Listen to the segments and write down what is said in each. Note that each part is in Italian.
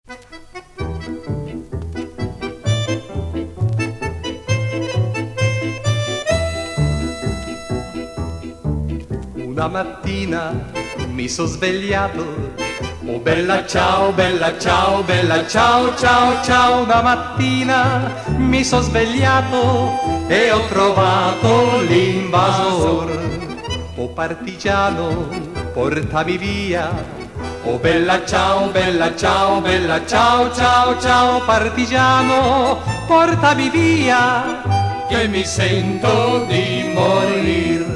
Una mattina mi sono svegliato, oh bella ciao, bella ciao, bella ciao, ciao, ciao. Una mattina mi sono svegliato e ho trovato l'invasor. Oh partigiano, portami via, oh bella ciao, bella ciao, bella ciao, ciao, ciao. Partigiano, portami via, che mi sento di morir.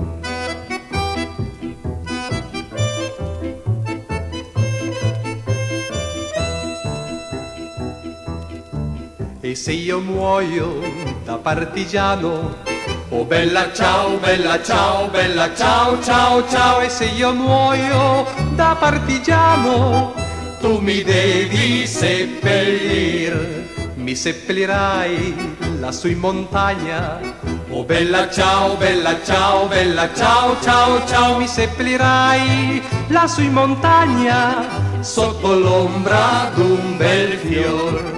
E se io muoio da partigiano, oh bella ciao, bella ciao, bella ciao, ciao, ciao. E se io muoio da partigiano, tu mi devi seppellir. Mi seppellirai lassù in montagna, oh bella ciao, bella ciao, bella ciao, ciao, ciao. Mi seppellirai lassù in montagna, sotto l'ombra d'un bel fior.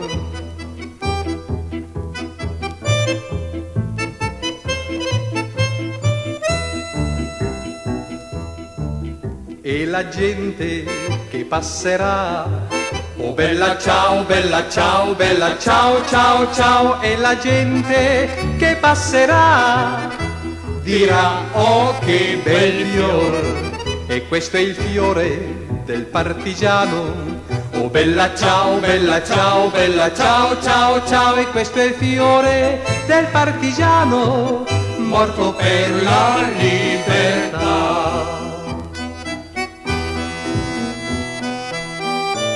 E la gente che passerà, oh bella ciao, bella ciao, bella ciao, ciao, ciao. E la gente che passerà dirà, oh che bel fior. E questo è il fiore del partigiano, oh bella ciao, bella ciao, bella ciao, ciao, ciao. E questo è il fiore del partigiano, morto per la libertà.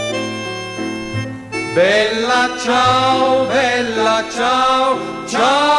Bella ciao, ciao.